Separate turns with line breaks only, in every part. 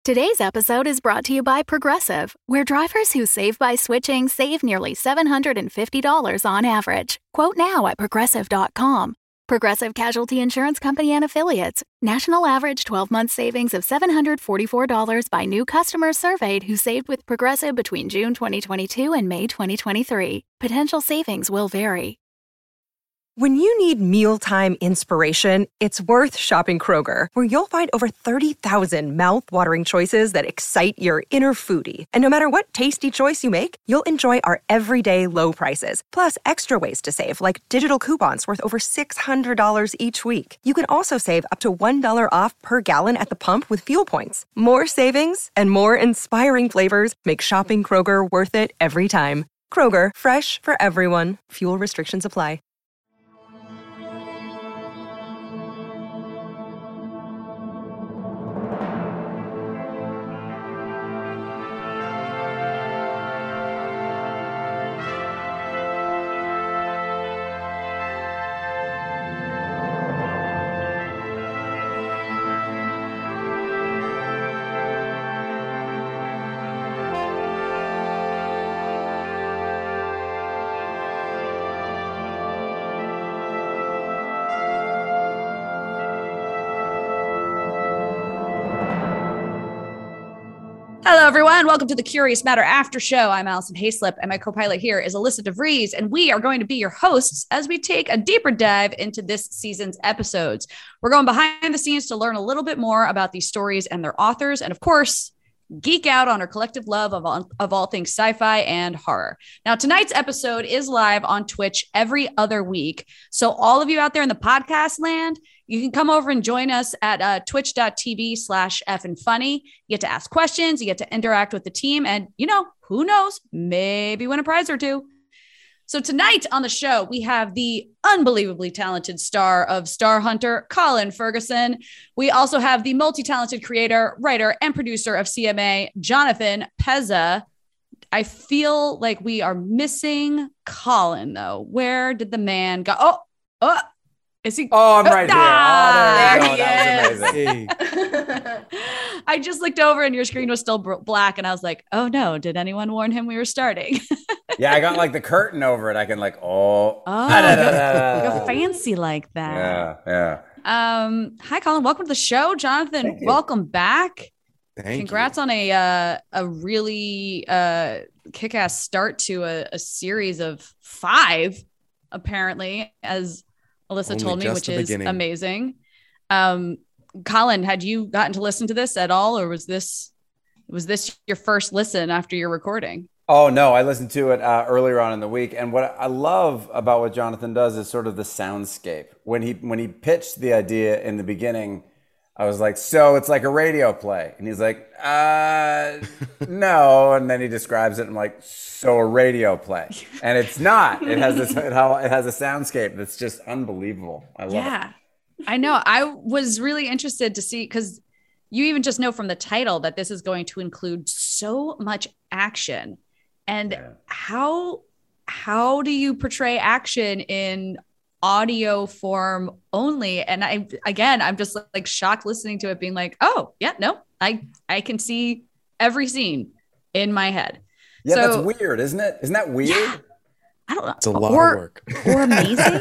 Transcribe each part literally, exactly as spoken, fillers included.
Today's episode is brought to you by Progressive, where drivers who save by switching save nearly seven hundred fifty dollars on average. Quote now at progressive dot com. Progressive Casualty Insurance Company and Affiliates. National average twelve-month savings of seven hundred forty-four dollars by new customers surveyed who saved with Progressive between June twenty twenty-two and May twenty twenty-three. Potential savings will vary.
When you need mealtime inspiration, it's worth shopping Kroger, where you'll find over thirty thousand mouth-watering choices that excite your inner foodie. And no matter what tasty choice you make, you'll enjoy our everyday low prices, plus extra ways to save, like digital coupons worth over six hundred dollars each week. You can also save up to one dollar off per gallon at the pump with fuel points. More savings and more inspiring flavors make shopping Kroger worth it every time. Kroger, fresh for everyone. Fuel restrictions apply.
Hello, everyone. Welcome to the Curious Matter After Show. I'm Allison Hayslip, and my co-pilot here is Alyssa DeVries, and we are going to be your hosts as we take a deeper dive into this season's episodes. We're going behind the scenes to learn a little bit more about these stories and their authors, and of course, geek out on our collective love of all, of all things sci-fi and horror. Now, tonight's episode is live on Twitch every other week, so all of you out there in the podcast land, you can come over and join us at uh, twitch.tv slash effing funny. You get to ask questions, you get to interact with the team, and, you know, who knows, maybe win a prize or two. So tonight on the show, we have the unbelievably talented star of Star Hunter, Colin Ferguson. We also have the multi-talented creator, writer, and producer of C M A, Jonathan Pezza. I feel like we are missing Colin, though. Where did the man go? Oh, oh. Is he?
Oh, I'm right
ah,
here. Oh, there we go. That was
amazing. I just looked over and your screen was still black, and I was like, "Oh no! Did anyone warn him we were starting?"
Yeah, I got like the curtain over it. I can like, oh,
oh, go fancy like that.
Yeah, yeah.
Um, hi, Colin. Welcome to the show, Jonathan. Welcome back.
Thank
Congrats
you.
on a uh, a really uh, kick-ass start to a, a series of five, apparently, as Alyssa
Only
told me, which is
beginning.
amazing. Um, Colin, had you gotten to listen to this at all, or was this was this your first listen after your recording?
Oh no, I listened to it uh, earlier on in the week, and what I love about what Jonathan does is sort of the soundscape. When he when he pitched the idea in the beginning, I was like, "So it's like a radio play," and he's like, "Uh, no," and then he describes it, and I'm like, "So a radio play," and it's not. It has this it has a soundscape that's just unbelievable. I love
yeah,
it.
I know. I was really interested to see, because you even just know from the title that this is going to include so much action. And
Yeah.
how how do you portray action in audio form only? And I again, I'm just like shocked listening to it, being like, oh yeah, no, I I can see every scene in my head.
Yeah,
So-
that's weird, isn't it? Isn't that weird?
Yeah. I don't know.
It's a lot
or,
of work.
Or amazing.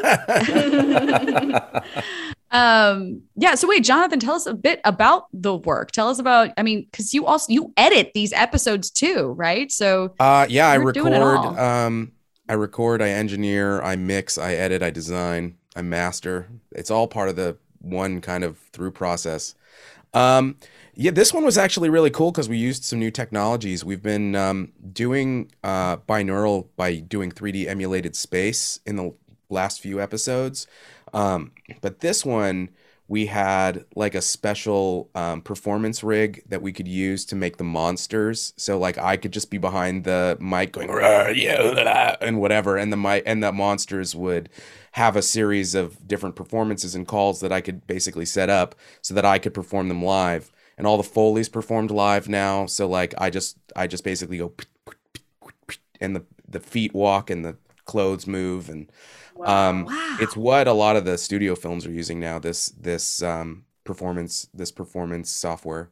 um, yeah. So wait, Jonathan, tell us a bit about the work. Tell us about, I mean, because you also, you edit these episodes too, right? So
Uh, yeah, I
You're doing it
record.
all.
Um, I record. I engineer. I mix. I edit. I design. I master. It's all part of the one kind of through process. Um, yeah, this one was actually really cool because we used some new technologies. We've been um, doing uh, binaural by doing three D emulated space in the last few episodes. Um, but this one, we had like a special um, performance rig that we could use to make the monsters. So like I could just be behind the mic going, "Rah, yeah, blah, blah," and whatever. And the mic and the monsters would have a series of different performances and calls that I could basically set up so that I could perform them live. And all the Foley's performed live now. So like I just I just basically go and the the feet walk and the clothes move, and um
Wow.
it's what a lot of the studio films are using now, this this um performance this performance software.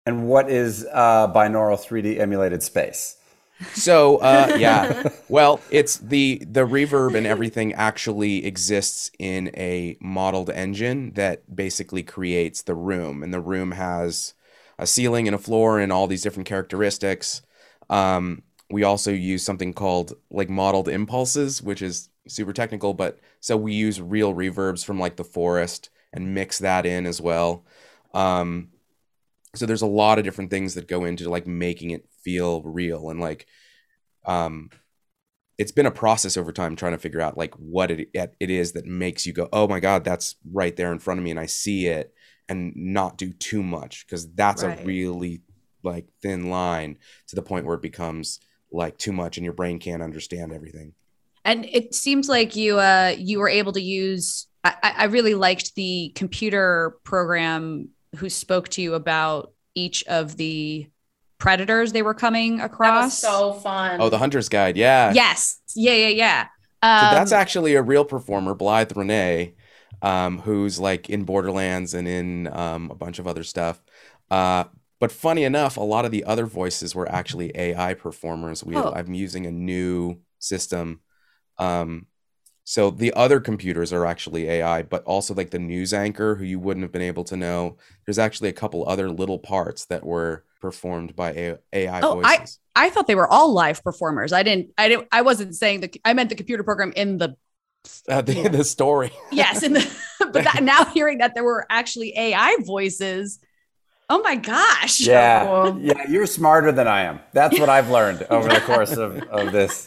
And what is uh, binaural three D emulated space?
So uh, yeah, well, it's the the reverb and everything actually exists in a modeled engine that basically creates the room, and the room has a ceiling and a floor and all these different characteristics. Um, we also use something called like modeled impulses, which is super technical, but so we use real reverbs from like the forest and mix that in as well. Um, so there's a lot of different things that go into like making it feel real, and like um it's been a process over time trying to figure out like what it it is that makes you go, oh my god, that's right there in front of me and I see it, and not do too much, because that's right. a really like thin line to the point where it becomes like too much and your brain can't understand everything.
And it seems like you uh you were able to use I, I really liked the computer program who spoke to you about each of the predators they were coming across.
That was so fun.
Oh, the Hunter's Guide. Yeah.
Yes. Yeah, yeah, yeah. Um,
so that's actually a real performer, Blythe Renee, um, who's like in Borderlands and in um, a bunch of other stuff. Uh, but funny enough, a lot of the other voices were actually A I performers. We, oh. I'm using a new system. Um, so the other computers are actually A I, but also like the news anchor who you wouldn't have been able to know. There's actually a couple other little parts that were performed by A I oh, voices.
I, I thought they were all live performers. I didn't, I didn't, I wasn't saying the, I meant the computer program in the,
uh, the, the story.
Yes. In the, but that, now hearing that there were actually A I voices. Oh my gosh.
Yeah. Oh. Yeah. You're smarter than I am. That's what I've learned over the course of, of this.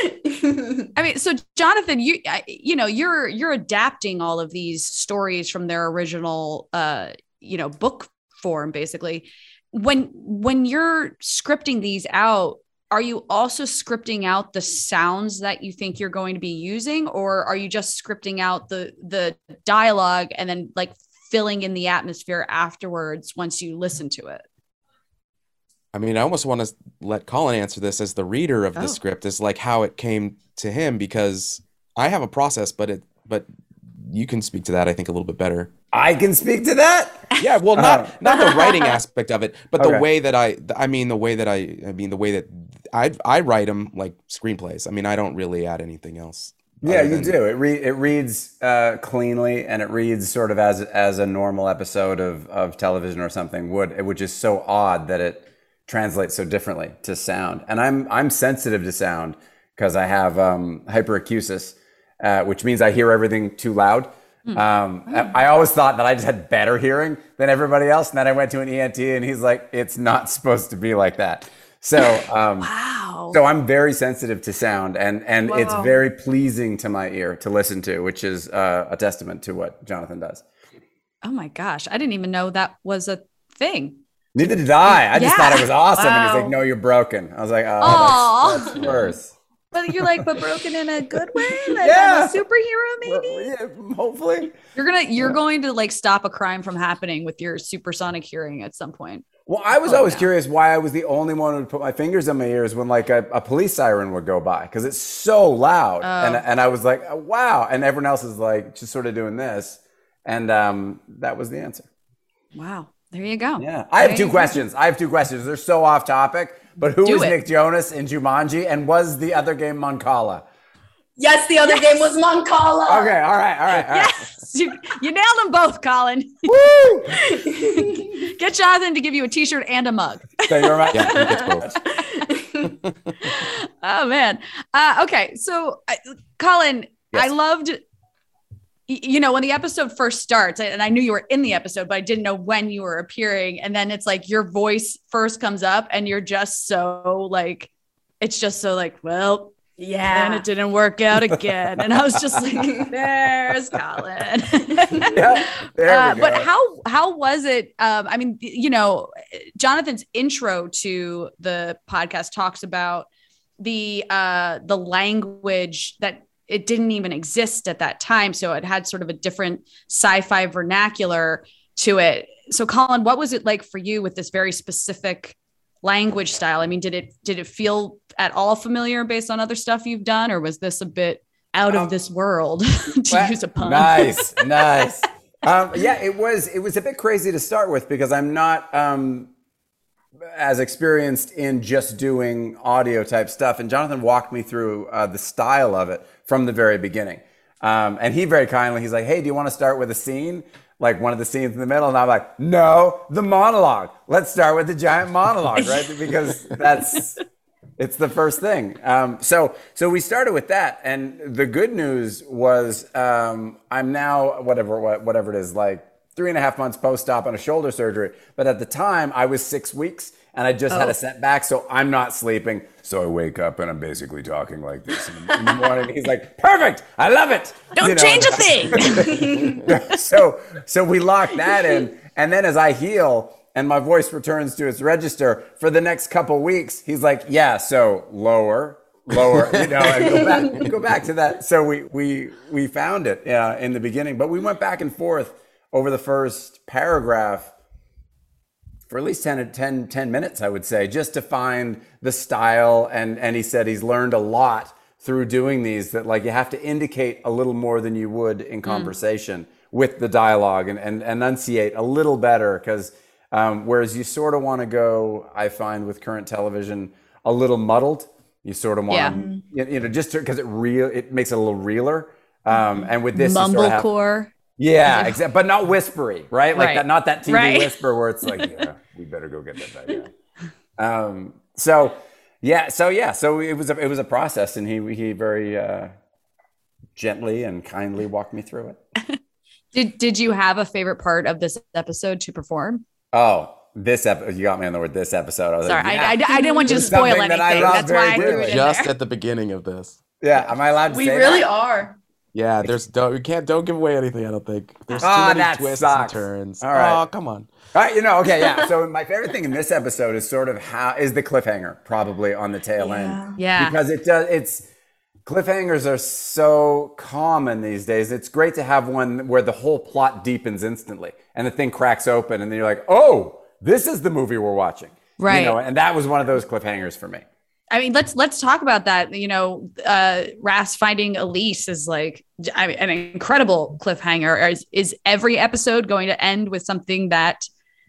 I mean, so Jonathan, you, you know, you're, you're adapting all of these stories from their original, uh, you know, book form, basically. When, when you're scripting these out, are you also scripting out the sounds that you think you're going to be using, or are you just scripting out the, the dialogue and then like filling in the atmosphere afterwards once you listen to it?
I mean, I almost want to let Colin answer this as the reader of the oh. script, is like how it came to him, because I have a process, but it, but you can speak to that, I think, a little bit better.
I can speak to that?
Yeah, well, not uh, not the writing aspect of it, but okay. the way that I, I mean, the way that I, I mean, the way that I, I write them like screenplays. I mean, I don't really add anything else.
Yeah, you than... do. It re- it reads uh, cleanly, and it reads sort of as as a normal episode of of television or something would, which is so odd that it translates so differently to sound. And I'm I'm sensitive to sound because I have um, hyperacusis, uh, which means I hear everything too loud. Mm. Um, mm. I always thought that I just had better hearing than everybody else, and then I went to an E N T, and he's like, "It's not supposed to be like that." So, um,
wow.
So I'm very sensitive to sound, and and Whoa. It's very pleasing to my ear to listen to, which is uh, a testament to what Jonathan does.
Oh my gosh, I didn't even know that was a thing.
Neither did I. I just
yeah.
thought it was awesome.
Wow.
And he's like, "No, you're broken." I was like, "Oh, that's, that's worse."
But you're like, but broken in a good way? Like yeah. I'm a superhero, maybe?
Well, yeah, hopefully.
You're gonna you're yeah. going to like stop a crime from happening with your supersonic hearing at some point.
Well, I was oh, always no. curious why I was the only one who would put my fingers in my ears when like a, a police siren would go by, because it's so loud. Oh. And and I was like, oh, wow. And everyone else is like just sort of doing this. And um, that was the answer.
Wow. There you go.
Yeah. I have two questions. I have two questions. They're so off topic. But who
Do
was
it.
Nick Jonas in Jumanji? And was the other game Moncala?
Yes, the other yes. game was Moncala.
Okay, all right, all right, all right.
Yes, you, you nailed them both, Colin.
Woo!
Get Jonathan to give you a T-shirt and a mug.
So you're right.
Yeah, he gets both.
Oh man. Uh, okay, so uh, Colin, yes. I loved. You know, when the episode first starts, and I knew you were in the episode, but I didn't know when you were appearing. And then it's like your voice first comes up, and you're just so like, it's just so like, well. Yeah, and it didn't work out again. And I was just like, there's Colin.
Yeah, there uh,
we go. But how how was it? Um, I mean, you know, Jonathan's intro to the podcast talks about the uh, the language that it didn't even exist at that time. So it had sort of a different sci-fi vernacular to it. So Colin, what was it like for you with this very specific language style? I mean, did it did it feel at all familiar based on other stuff you've done, or was this a bit out um, of this world to well, use a pun?
Nice, nice. Um, yeah, it was it was a bit crazy to start with because I'm not um, as experienced in just doing audio type stuff. And Jonathan walked me through uh, the style of it from the very beginning. Um, and he very kindly, he's like, hey, do you want to start with a scene? Like one of the scenes in the middle? And I'm like, no, the monologue. Let's start with the giant monologue, right? Because that's, it's the first thing. Um, so, so we started with that. And the good news was um, I'm now, whatever, whatever it is, like three and a half months post-op on a shoulder surgery. But at the time I was six weeks and I just oh. had a setback. So I'm not sleeping. So I wake up and I'm basically talking like this in the, in the morning. He's like, perfect. I love it.
Don't you know? change a thing.
so, so we lock that in. And then as I heal and my voice returns to its register for the next couple weeks, he's like, yeah, so lower, lower, you know, and go back, go back to that. So we, we, we found it uh, in the beginning, but we went back and forth over the first paragraph for at least ten, ten, ten minutes, I would say, just to find the style. And, and he said he's learned a lot through doing these, that like you have to indicate a little more than you would in conversation mm. with the dialogue and, and, and enunciate a little better. Because um, whereas you sort of want to go, I find with current television, a little muddled. You sort of want yeah. to, you know, just because it real, it makes it a little realer. Um, and with this,
mumblecore.
Yeah, exactly, but not whispery, right? Like
right.
that, not that T V
right.
whisper where it's like, yeah, we better go get that back. Yeah. Um, so, yeah, so yeah, so it was a, it was a process, and he he very uh, gently and kindly walked me through it.
did Did you have a favorite part of this episode to perform?
Oh, this episode, you got me on the word. This episode, I was
sorry,
like, yeah.
I, I I didn't want you to spoil anything. That I That's why I threw it in
just
there.
at the beginning of this.
Yeah, am I allowed to
we
say
really
that?
are.
Yeah, there's don't we can't don't give away anything. I don't think there's too
oh,
many
that
twists
sucks.
and turns.
All right,
oh come on.
All right, you know, okay, yeah. So my favorite thing in this episode is sort of how is the cliffhanger probably on the tail
yeah.
end.
Yeah,
because it does. It's cliffhangers are so common these days. It's great to have one where the whole plot deepens instantly and the thing cracks open, and then you're like, oh, this is the movie we're watching,
right?
You know, and that was one of those cliffhangers for me.
I mean, let's let's talk about that. You know, uh, Ras finding Elise is like I mean, an incredible cliffhanger. Is, is every episode going to end with something that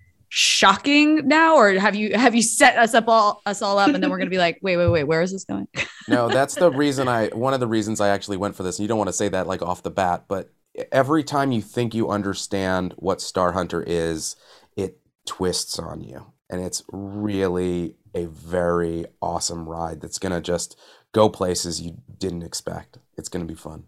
shocking now, or have you have you set us up all us all up, and then we're going to be like, wait, wait, wait, where is this going?
No, that's the reason I. One of the reasons I actually went for this. And you don't want to say that like off the bat, but every time you think you understand what Star Hunter is, it twists on you, and it's really a very awesome ride that's going to just go places you didn't expect. It's going to be fun.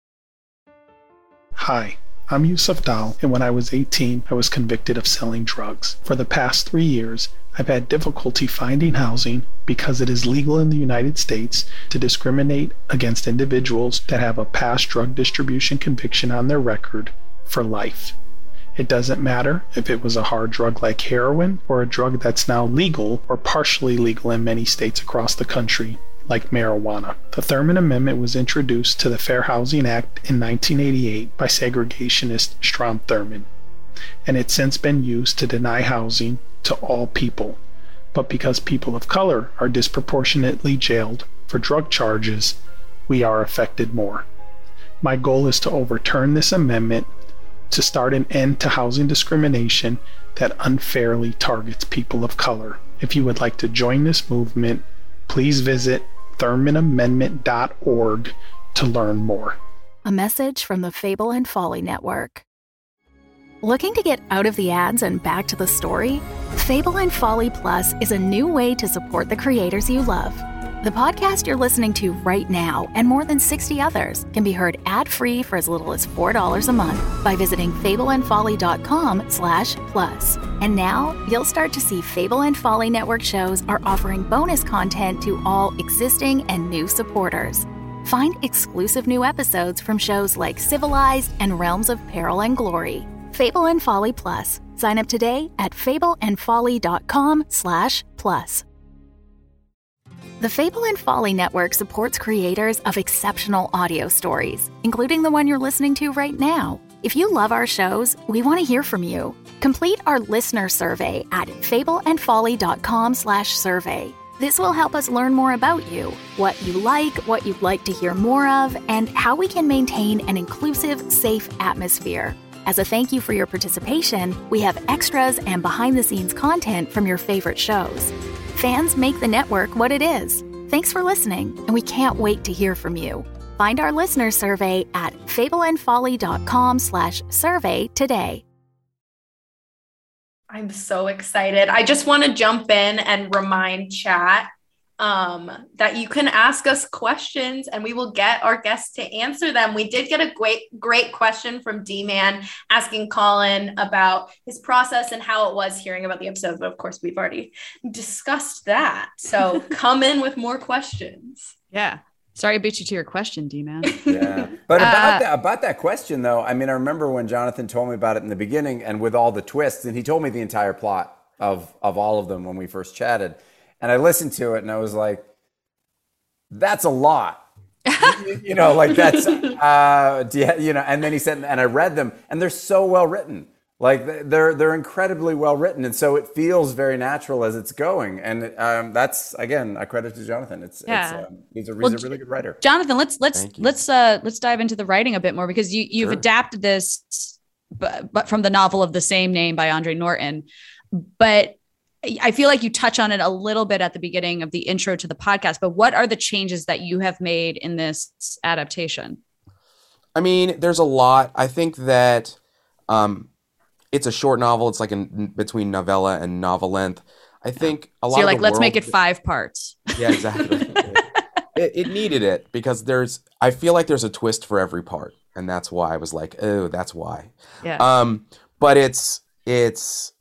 Hi, I'm Yusuf Dal, and when I was eighteen, I was convicted of selling drugs. For the past three years, I've had difficulty finding housing because it is legal in the United States to discriminate against individuals that have a past drug distribution conviction on their record for life. It doesn't matter if it was a hard drug like heroin or a drug that's now legal or partially legal in many states across the country, like marijuana. The Thurman Amendment was introduced to the Fair Housing Act in nineteen eighty-eight by segregationist Strom Thurmond, and it's since been used to deny housing to all people. But because people of color are disproportionately jailed for drug charges, we are affected more. My goal is to overturn this amendment to start an end to housing discrimination that unfairly targets people of color. If you would like to join this movement, please visit thurman amendment dot org to learn more.
A message from the Fable and Folly Network. Looking to get out of the ads and back to the story? Fable and Folly Plus is a new way to support the creators you love. The podcast you're listening to right now and more than sixty others can be heard ad-free for as little as four dollars a month by visiting fableandfolly.com slash plus. And now you'll start to see Fable and Folly Network shows are offering bonus content to all existing and new supporters. Find exclusive new episodes from shows like Civilized and Realms of Peril and Glory. Fable and Folly Plus. Sign up today at fableandfolly.com slash plus. The Fable and Folly Network supports creators of exceptional audio stories, including the one you're listening to right now. If you love our shows, we want to hear from you. Complete our listener survey at fableandfolly.com slash survey. This will help us learn more about you, what you like, what you'd like to hear more of, and how we can maintain an inclusive, safe atmosphere. As a thank you for your participation, we have extras and behind-the-scenes content from your favorite shows. Fans make the network what it is. Thanks for listening, and we can't wait to hear from you. Find our listener survey at fableandfolly.com slash survey today.
I'm so excited. I just want to jump in and remind chat um, that you can ask us questions and we will get our guests to answer them. We did get a great, great question from D-Man asking Colin about his process and how it was hearing about the episode. But of course, we've already discussed that. So come in with more questions.
Yeah. Sorry I beat you to your question, D-Man.
Yeah. But about,
Uh,
that, about that question, though, I mean, I remember when Jonathan told me about it in the beginning and with all the twists, and he told me the entire plot of, of all of them when we first chatted. And I listened to it and I was like, that's a lot. you, you know, like that's, uh, do you, you know, and then he said, and I read them and they're so well written. Like they're they're incredibly well written, and so it feels very natural as it's going. And um, that's again, I credit to Jonathan. It's,
Yeah.
it's um, he's a he's
Well,
a really good writer.
Jonathan, let's let's
Thank you.
let's uh let's dive into the writing a bit more because you you've
Sure.
adapted this, but, but from the novel of the same name by Andre Norton. But I feel like you touch on it a little bit at the beginning of the intro to the podcast. But what are the changes that you have made in this adaptation?
I mean, there's a lot. I think that um, it's a short novel. It's like in between novella and novel length. I think a lot
So you're
of
like,
the
let's make
world-
it five parts.
Yeah, exactly. it, it needed it because there's. I feel like there's a twist for every part, and that's why I was like, oh, that's why.
Yeah.
Um, but it's it's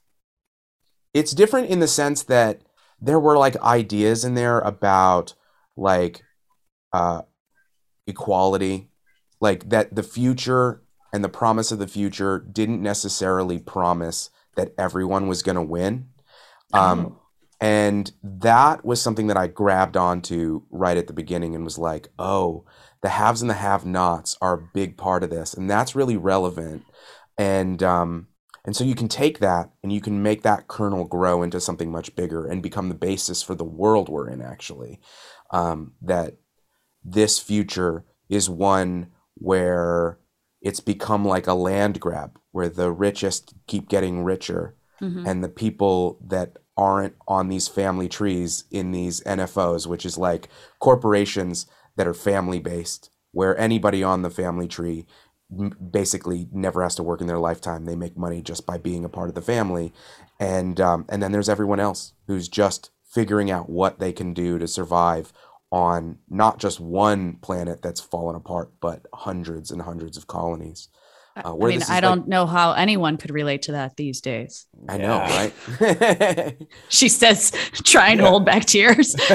it's different in the sense that there were like ideas in there about like uh, equality, like that the future and the promise of the future didn't necessarily promise that everyone was going to win. Um, and that was something that I grabbed onto right at the beginning and was like, oh, the haves and the have-nots are a big part of this. And that's really relevant. And, um, and so you can take that and you can make that kernel grow into something much bigger and become the basis for the world we're in, actually. Um, that this future is one where it's become like a land grab, where the richest keep getting richer,
Mhm.
and the people that aren't on these family trees in these N F Os, which is like corporations that are family-based, where anybody on the family tree m- basically never has to work in their lifetime. They make money just by being a part of the family. And um, and then there's everyone else who's just figuring out what they can do to survive on not just one planet that's fallen apart, but hundreds and hundreds of colonies. Uh,
I
where
mean,
this is
I
like-
don't know how anyone could relate to that these days.
I know,
Yeah.
right?
She says, trying to hold back tears.
So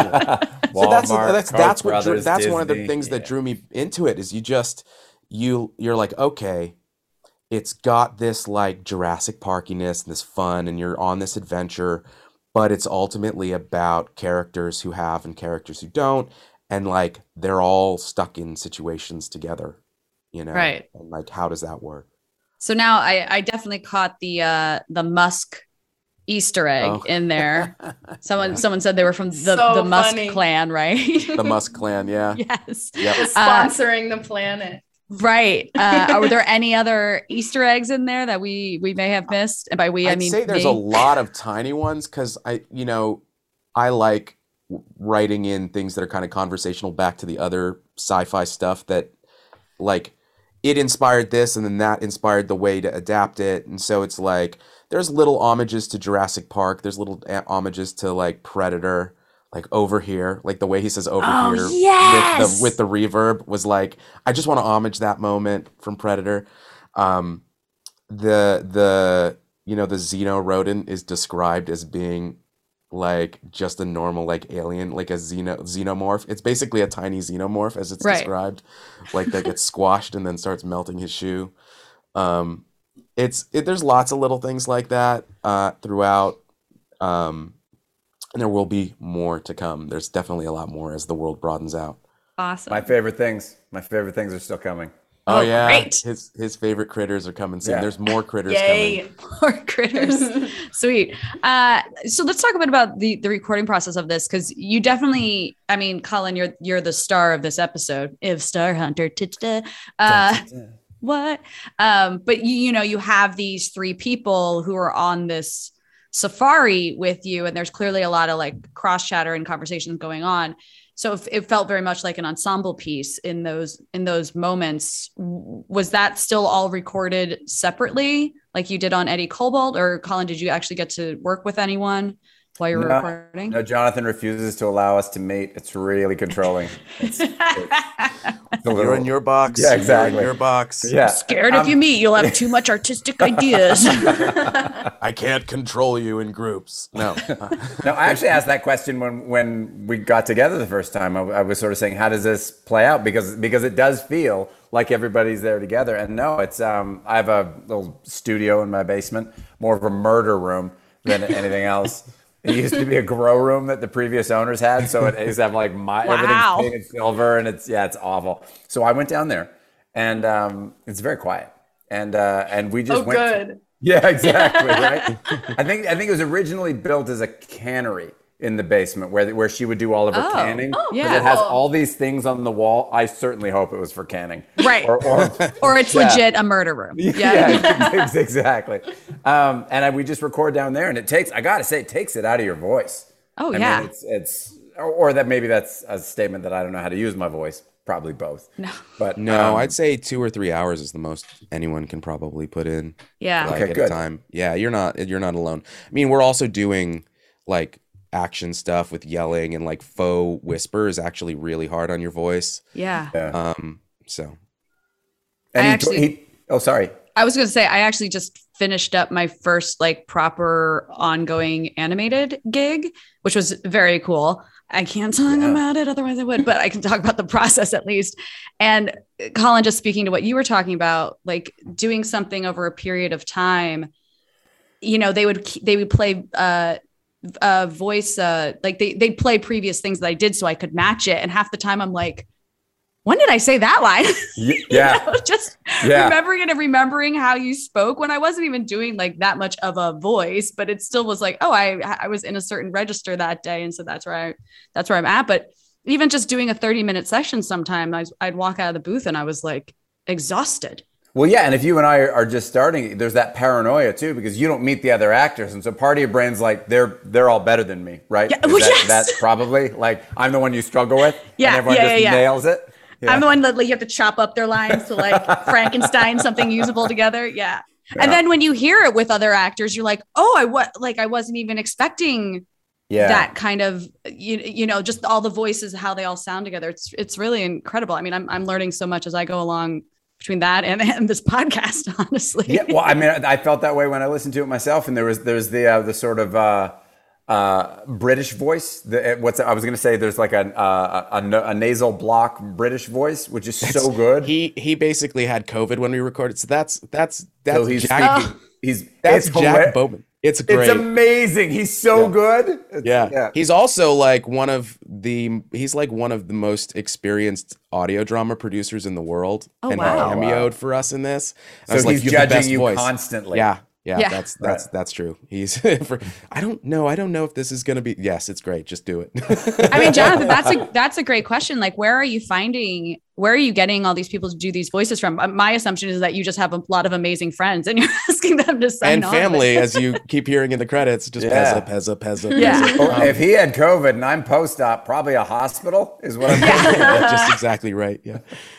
that's
Walmart,
that's
Koch
that's what drew,
Brothers,
that's one of the
Disney.
things that
Yeah.
drew me into it is you just you you're like, okay, it's got this like Jurassic Parkiness and this fun, and you're on this adventure, but it's ultimately about characters who have and characters who don't, and like they're all stuck in situations together, you know?
Right.
And like, how does that work?
So now I, I definitely caught the uh, the Musk Easter egg
Oh.
in there. Someone someone said they were from the,
So
the Musk
funny.
clan, right?
The Musk clan, yeah.
Yes.
Yep.
Sponsoring the planet.
Right. Uh, are there any other Easter eggs in there that we we may have missed? And by we, I
I'd
mean
say there's
me.
a lot of tiny ones because I, you know, I like w- writing in things that are kind of conversational back to the other sci-fi stuff that, like, it inspired this and then that inspired the way to adapt it, and so it's like there's little homages to Jurassic Park. There's little a- homages to like Predator, like over here, like the way he says over
Oh,
here
yes!
with the with the reverb was like, I just want to homage that moment from Predator. Um, the the you know the Xeno rodent is described as being like just a normal like alien, like a xeno xenomorph. It's basically a tiny xenomorph as it's
Right.
described, like that gets squashed and then starts melting his shoe. Um, it's it, there's lots of little things like that uh, throughout, um, and there will be more to come. There's definitely a lot more as the world broadens out.
Awesome.
My favorite things. My favorite things are still coming.
Oh,
Oh,
yeah,
great.
his his favorite critters are coming soon.
Yeah.
There's more critters
Yay.
coming.
Poor critters. Sweet. Uh, so let's talk a bit about the the recording process of this, because you definitely, I mean, Colin, you're you're the star of this episode. If Star Hunter, ta-ta-ta. uh, what? Um, but you, you know, you have these three people who are on this safari with you, and there's clearly a lot of like cross chatter and conversations going on. So it, it felt very much like an ensemble piece in those in those moments. Was that still all recorded separately, like you did on Eddie Cobalt, or Colin? Did you actually get to work with anyone while you were
no,
recording?
No, Jonathan refuses to allow us to mate. It's really controlling. It's, it's, it's little,
You're in your box.
Yeah, exactly.
You're in your box.
Yeah.
Scared
um,
if you meet, you'll have too much artistic ideas.
I can't control you in groups. No.
No, I actually asked that question when, when we got together the first time. I, I was sort of saying, how does this play out? Because because it does feel like everybody's there together. And no, it's um, I have a little studio in my basement, more of a murder room than anything else. It used to be a grow room that the previous owners had, so it used to have like my
Wow.
everything's painted silver, and it's yeah, it's awful. So I went down there, and um, it's very quiet, and uh, and we just
Oh,
went.
good.
Yeah, exactly. Right. I think I think it was originally built as a cannery in the basement where where she would do all of her
Oh.
canning.
Oh,
yeah.
It has
cool.
all these things on the wall. I certainly hope it was for canning.
Right.
Or, or
Or it's
Yeah.
legit a murder room. Yeah.
yeah, ex- exactly. Um, and I, we just record down there, and it takes, I gotta say, it takes it out of your voice.
Oh,
I
yeah.
mean, it's, it's or, or that maybe that's a statement that I don't know how to use my voice. Probably both.
No.
But
No,
um,
I'd say two or three hours is the most anyone can probably put in.
Yeah.
Like
Okay,
at
good.
a time. Yeah, you're not you're not alone. I mean, we're also doing like action stuff with yelling, and like faux whisper is actually really hard on your voice.
Yeah.
yeah.
Um, so
And
I
he,
actually-
he, oh, sorry.
I was going to say, I actually just finished up my first like proper ongoing animated gig, which was very cool. I can't talk
Yeah.
about it, otherwise I would, but I can talk about the process at least. And Colin, just speaking to what you were talking about, like doing something over a period of time, you know, they would, they would play, uh, uh, voice, uh, like they, they'd play previous things that I did so I could match it. And half the time I'm like, when did I say that line?
Y-
You
Yeah.
know, just
Yeah.
remembering it and remembering how you spoke when I wasn't even doing like that much of a voice, but it still was like, oh, I I was in a certain register that day, and so that's where I that's where I'm at. But even just doing a thirty minute session, sometime I, I'd walk out of the booth and I was like exhausted.
Well, yeah, and if you and I are just starting, there's that paranoia too, because you don't meet the other actors, and so part of your brain's like, they're they're all better than me, right?
Yeah,
Is
well,
that,
yes.
That's probably like I'm the one you struggle with,
Yeah,
and everyone
yeah,
just
yeah, yeah.
nails it. Yeah.
I'm the one that like, you have to chop up their lines to like Frankenstein something usable together. Yeah.
Yeah.
And then when you hear it with other actors, you're like, oh, I what like I wasn't even expecting
yeah.
that kind of you, you know, just all the voices, how they all sound together. It's it's really incredible. I mean, I'm I'm learning so much as I go along between that and, and this podcast, honestly.
Yeah, well, I mean, I felt that way when I listened to it myself, and there was there's the uh, the sort of uh, uh, British voice. The, what's I was going to say? There's like a, uh, a a nasal block British voice, which is so good.
he he basically had COVID when we recorded. So that's that's that's
so he's
Jack,
Oh.
he's
that's
it's
Jack
hilar-
Bowman. It's great.
It's amazing. He's so
Yeah.
good. It's-
Yeah.
yeah.
He's also like one of the he's like one of the most experienced audio drama producers in the world.
Oh,
and
wow.
cameoed for us in this. And I
So
was like,
he's
"You have the
judging
best
you
voice."
constantly.
Yeah. Yeah,
Yeah.
that's that's
Right.
that's true. He's for I don't know. I don't know if this is gonna be yes, it's great. Just do it.
I mean, Jonathan, that's a that's a great question. Like, where are you finding, where are you getting all these people to do these voices from? Uh, My assumption is that you just have a lot of amazing friends and you're asking them to sign
and
on.
family, as you keep hearing in the credits, just
Yeah.
Pezza, Pezza, Pezza.
Yeah.
Pezza.
Well, if he had COVID and I'm post-op, probably a hospital is what I'm thinking.
That's just exactly right. Yeah.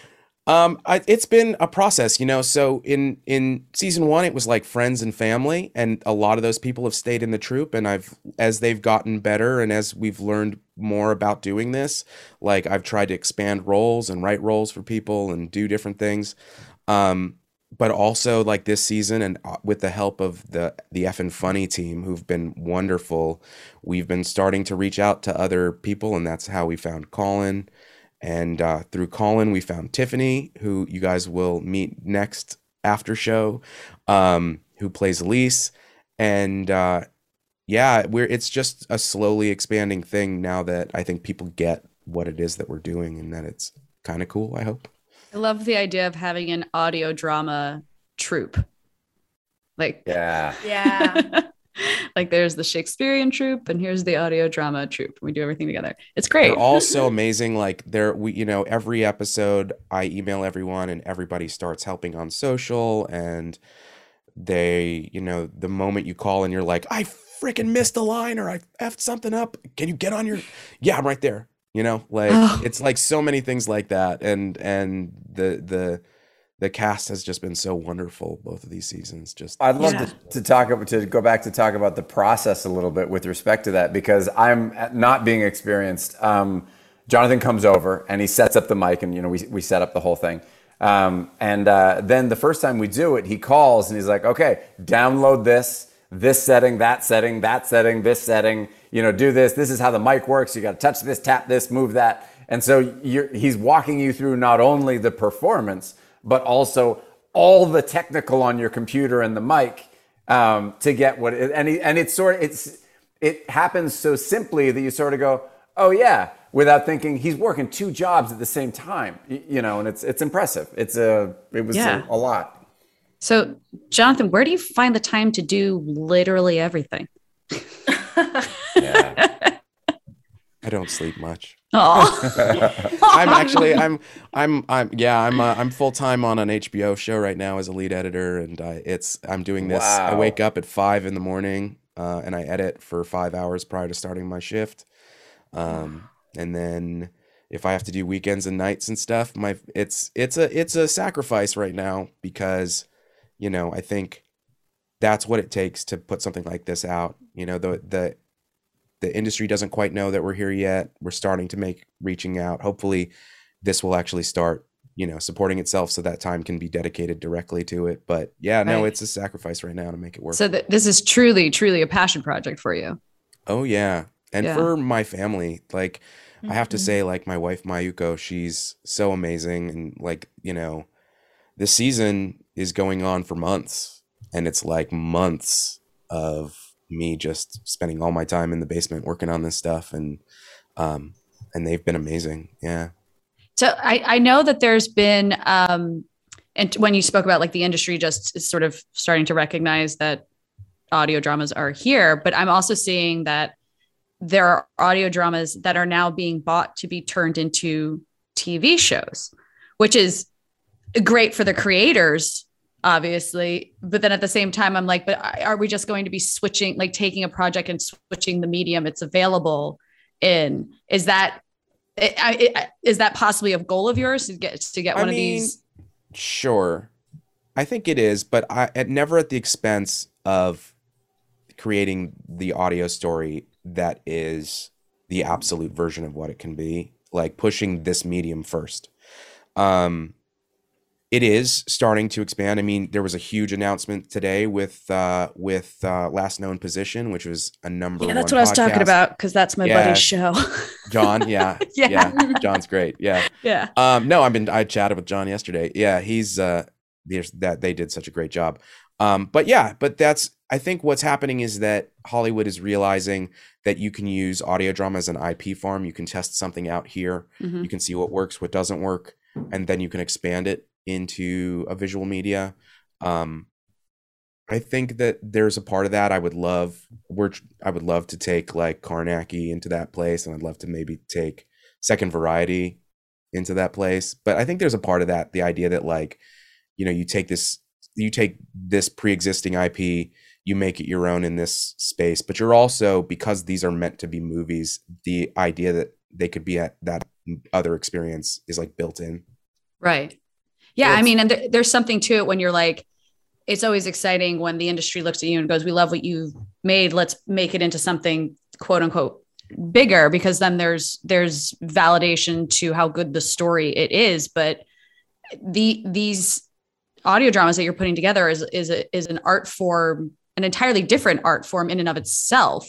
Um, I, it's been a process, you know. So in in season one, it was like friends and family, and a lot of those people have stayed in the troupe. And I've, as they've gotten better, and as we've learned more about doing this, like I've tried to expand roles and write roles for people and do different things. Um, but also like this season, and uh, with the help of the the Effin' Funny team, who've been wonderful, we've been starting to reach out to other people, and that's how we found Colin. And uh, through Colin, we found Tiffany, who you guys will meet next after show, um, who plays Elise. And uh, yeah, we're it's just a slowly expanding thing now that I think people get what it is that we're doing, and that it's kind of cool, I hope.
I love the idea of having an audio drama troupe. Like,
Yeah.
Yeah.
Like there's the Shakespearean troupe and here's the audio drama troupe. We do everything together. It's great.
They're all so amazing. Like they're, we, you know, every episode I email everyone and everybody starts helping on social, and they, you know, the moment you call and you're like, I freaking missed a line or I effed something up. Can you get on your, yeah, I'm right there. You know, like
Oh.
it's like so many things like that. And, and the, the, the cast has just been so wonderful both of these seasons. Just
I'd love
Yeah.
to, to talk about, to go back to talk about the process a little bit with respect to that, because I'm not being experienced. Um, Jonathan comes over and he sets up the mic, and you know we we set up the whole thing. Um, and uh, then the first time we do it, he calls and he's like, "Okay, download this, this setting, that setting, that setting, this setting. You know, do this. This is how the mic works. You got to touch this, tap this, move that." And so you're, he's walking you through not only the performance, but also all the technical on your computer and the mic um, to get what it, and he, and it's sort of it's it happens so simply that you sort of go, oh yeah, without thinking he's working two jobs at the same time, you, you know, and it's it's impressive. It's a it was
Yeah.
a, a lot.
So, Jonathan, where do you find the time to do literally everything?
Yeah.
I don't sleep much.
Oh,
I'm actually, I'm, I'm, I'm, yeah, I'm, uh, I'm full time on an H B O show right now as a lead editor, and uh, it's, I'm doing this. I
Wow.
wake up at five in the morning, uh, and I edit for five hours prior to starting my shift, um, and then if I have to do weekends and nights and stuff, my, it's, it's a, it's a sacrifice right now because, you know, I think that's what it takes to put something like this out. You know, the, the. The industry doesn't quite know that we're here yet. We're starting to make reaching out. Hopefully this will actually start, you know, supporting itself so that time can be dedicated directly to it. But yeah, no,
Right.
it's a sacrifice right now to make it work.
so th- this is truly, truly a passion project for you.
Oh yeah. And
Yeah.
for my family, like I have to
Mhm.
say, like my wife Mayuko, she's so amazing. And like, you know, the season is going on for months, and it's like months of me just spending all my time in the basement working on this stuff, and um and they've been amazing. Yeah.
So I, I know that there's been, um, and when you spoke about like the industry just is sort of starting to recognize that audio dramas are here, but I'm also seeing that there are audio dramas that are now being bought to be turned into T V shows, which is great for the creators, obviously. But then at the same time, I'm like, but are we just going to be switching, like taking a project and switching the medium it's available in? Is that, I- I- is that possibly a goal of yours to get, to get
I
one
mean,
of these?
Sure. I think it is, but I at never at the expense of creating the audio story that is the absolute version of what it can be, like pushing this medium first. Um It is starting to expand. I mean, there was a huge announcement today with uh, with uh, Last Known Position, which was a number
Yeah,
one
that's what I was talking
podcast.
about, because that's my
Yeah.
buddy's show.
John, yeah,
Yeah.
yeah, John's great. Yeah.
Yeah.
Um, no, I've been I chatted with John yesterday. Yeah, he's uh, there's that they did such a great job. Um, but yeah, but that's I think what's happening is that Hollywood is realizing that you can use audio drama as an I P farm. You can test something out here.
Mhm.
You can see what works, what doesn't work, and then you can expand it into a visual media. Um, I think that there's a part of that I would love. We're I would love to take like Karnacki into that place, and I'd love to maybe take Second Variety into that place. But I think there's a part of that, the idea that like, you know, you take this, you take this pre-existing I P, you make it your own in this space, but you're also, because these are meant to be movies, the idea that they could be at that other experience is like built in.
Right. Yeah. I
It's-
mean, and there, there's something to it when you're like, it's always exciting when the industry looks at you and goes, we love what you've made. Let's make it into something quote unquote bigger, because then there's, there's validation to how good the story it is. But the, these audio dramas that you're putting together is, is, a, is an art form, an entirely different art form in and of itself.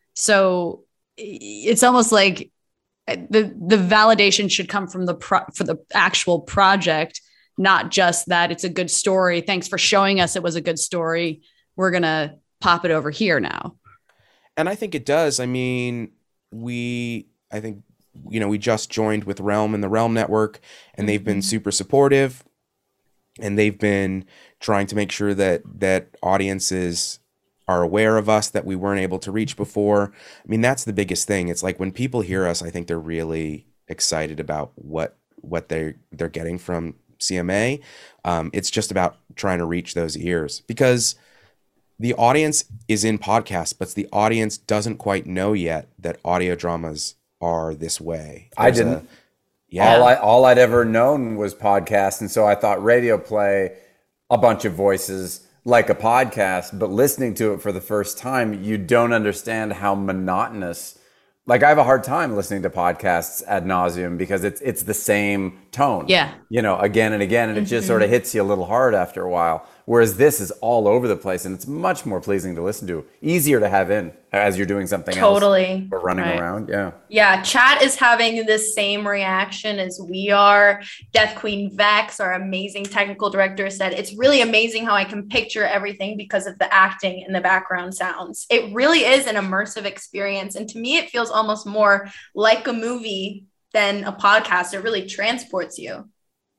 So it's almost like the, the validation should come from the pro, for the actual project, not just that it's a good story. Thanks for showing us it was a good story. We're going to pop it over here now.
And I think it does. I mean, we, I think, you know, we just joined with Realm and the Realm Network, and they've been super supportive, and they've been trying to make sure that, that audiences are aware of us that we weren't able to reach before. I mean, that's the biggest thing. It's like when people hear us, I think they're really excited about what what they they're getting from C M A. Um, it's just about trying to reach those ears, because the audience is in podcasts, but the audience doesn't quite know yet that audio dramas are this way.
I
There's
didn't.
A, yeah.
All I all I'd ever known was podcasts, and so I thought radio play, a bunch of voices, like a podcast, but listening to it for the first time, you don't understand how monotonous. Like, I have a hard time listening to podcasts ad nauseum because it's it's the same tone.
Yeah.
You know, again and again, and it just sort of hits you a little hard after a while. Whereas this is all over the place, and it's much more pleasing to listen to, easier to have in as you're doing something
Totally.
else or running
Right.
around. Yeah.
Yeah, chat is having the same reaction as we are. Death Queen Vex, our amazing technical director, said it's really amazing how I can picture everything because of the acting and the background sounds. It really is an immersive experience. And to me, it feels almost more like a movie than a podcast. It really transports you.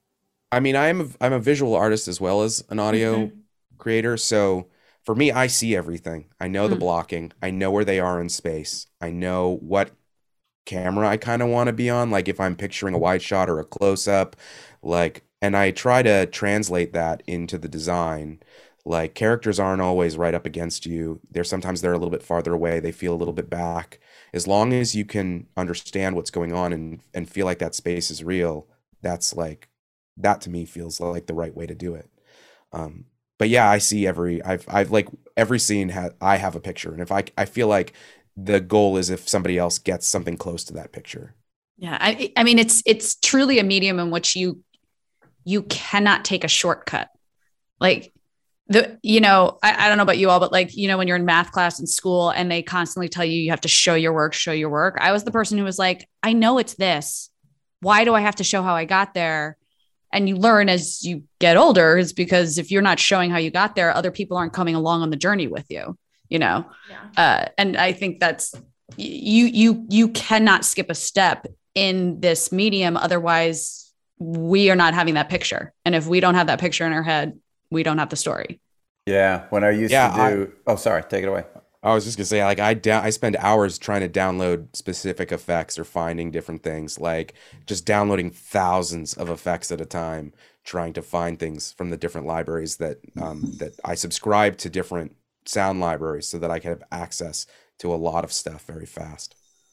I mean, I'm a, I'm a visual artist as well as an audio
Mhm.
creator. So for me, I see everything. I know the
Mm.
blocking. I know where they are in space. I know what camera I kind of want to be on. Like if I'm picturing a wide shot or a close up, like, and I try to translate that into the design. Like characters aren't always right up against you. They're sometimes they're a little bit farther away. They feel a little bit back. As long as you can understand what's going on and, and feel like that space is real, that's like, that to me feels like the right way to do it. Um, but yeah, I see every, I've, I've like every scene ha- I have a picture. And if I, I feel like the goal is if somebody else gets something close to that picture.
Yeah. I, I mean, it's, it's truly a medium in which you, you cannot take a shortcut. Like the, you know, I, I don't know about you all, but like, you know, when you're in math class in school and they constantly tell you, you have to show your work, show your work. I was the person who was like, I know it's this. Why do I have to show how I got there? And you learn as you get older is because if you're not showing how you got there, other people aren't coming along on the journey with you, you know?
Yeah.
Uh, and I think that's, you, you, you cannot skip a step in this medium. Otherwise we are not having that picture. And if we don't have that picture in our head, we don't have the story.
Yeah. When I used
Yeah,
to do, oh, sorry, take it away.
I was just gonna say, like I da- I spend hours trying to download specific effects or finding different things, like just downloading thousands of effects at a time, trying to find things from the different libraries that um, that I subscribe to different sound libraries so that I can have access to a lot of stuff very fast.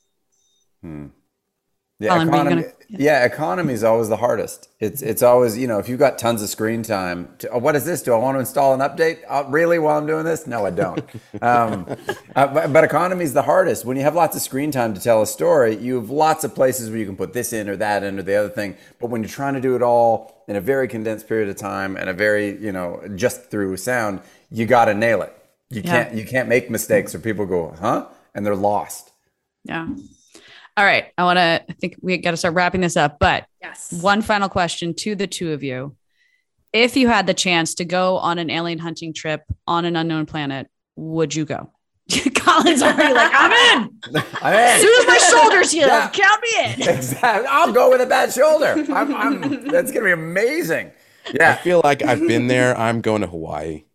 Hmm. Yeah,
Colin, were you
economy,
gonna-
yeah, economy is always the hardest. It's it's always, you know, if you've got tons of screen time, to, oh, what is this? Do I want to install an update? Uh, really, while I'm doing this? No, I don't. um, uh, but, but economy is the hardest. When you have lots of screen time to tell a story, you have lots of places where you can put this in or that in or the other thing. But when you're trying to do it all in a very condensed period of time and a very, you know, just through sound, you got to nail it. You
Yeah.
can't you can't make mistakes or people go, huh? And they're lost.
Yeah. All right. I want to, I think we got to start wrapping this up, but
Yes.
one final question to the two of you. If you had the chance to go on an alien hunting trip on an unknown planet, would you go? Colin's already like, I'm in.
I'm
As
in.
soon as my shoulder's healed,
Yeah.
count me in.
Exactly. I'll go with a bad shoulder. I'm, I'm, that's going to be amazing.
I
Yeah,
feel like I've been there. I'm going to Hawaii.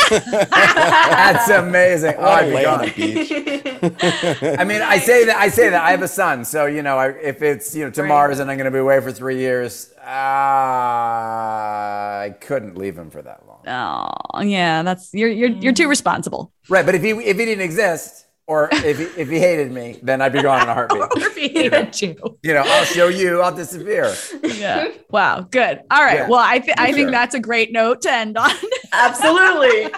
that's amazing. Oh, I'd be
Lay on the
gone.
beach.
I mean, I say that. I say that. I have a son, so you know, I, if it's you know to
Right.
Mars and I'm going to be away for three years, uh, I couldn't leave him for that long.
Oh, yeah. That's, you're, you're, you're too responsible.
Right, but if he if he didn't exist, or if he, if he hated me, then I'd be gone in a heartbeat.
Or if he hated you.
You know, I'll show you. I'll disappear.
Yeah. Wow. Good. All right.
Yeah,
Well, I, th- I
for
think
sure.
that's a great note to end on.
Absolutely.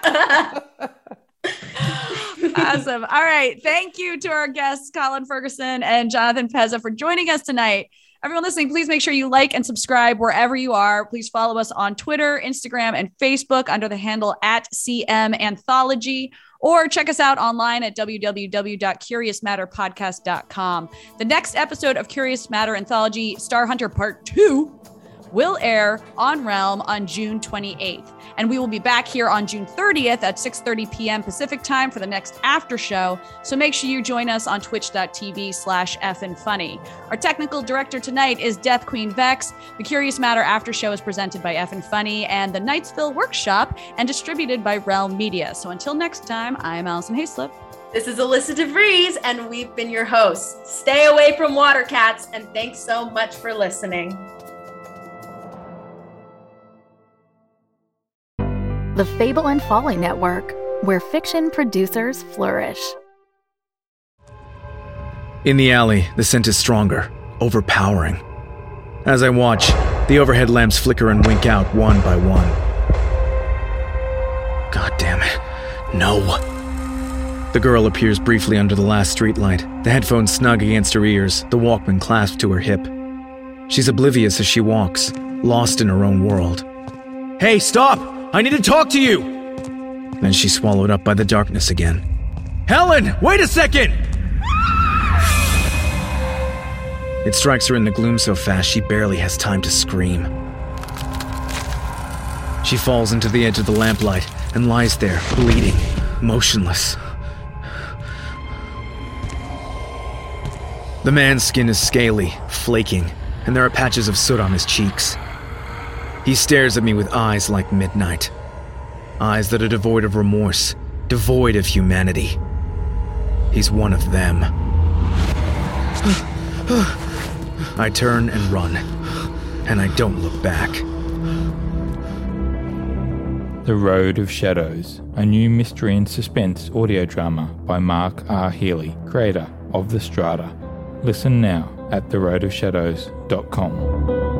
Awesome. All right. Thank you to our guests, Colin Ferguson and Jonathan Pezza, for joining us tonight. Everyone listening, please make sure you like and subscribe wherever you are. Please follow us on Twitter, Instagram, and Facebook under the handle at C M Anthology, or check us out online at w w w dot curious matter podcast dot com. The next episode of Curious Matter Anthology, Star Hunter Part two, will air on Realm on June twenty-eighth. And we will be back here on June thirtieth at six thirty p.m. Pacific time for the next after show. So make sure you join us on twitch.tv slash fnfunny. Our technical director tonight is Death Queen Vex. The Curious Matter after show is presented by F N Funny and the Knightsville Workshop and distributed by Realm Media. So until next time, I'm Allison Hayslip.
This is Alyssa DeVries, and we've been your hosts. Stay away from water cats, and thanks so much for listening.
The Fable and Folly Network, where fiction producers flourish.
In the alley, the scent is stronger, overpowering. As I watch, the overhead lamps flicker and wink out one by one. God damn it. No. The girl appears briefly under the last streetlight, the headphones snug against her ears, the Walkman clasped to her hip. She's oblivious as she walks, lost in her own world. Hey, stop! I need to talk to you! Then she's swallowed up by the darkness again. Helen, wait a second! It strikes her in the gloom so fast she barely has time to scream. She falls into the edge of the lamplight and lies there, bleeding, motionless. The man's skin is scaly, flaking, and there are patches of soot on his cheeks. He stares at me with eyes like midnight. Eyes that are devoid of remorse, devoid of humanity. He's one of them. I turn and run, and I don't look back.
The Road of Shadows, a new mystery and suspense audio drama by Mark R. Healy, creator of The Strata. Listen now at the road of shadows dot com.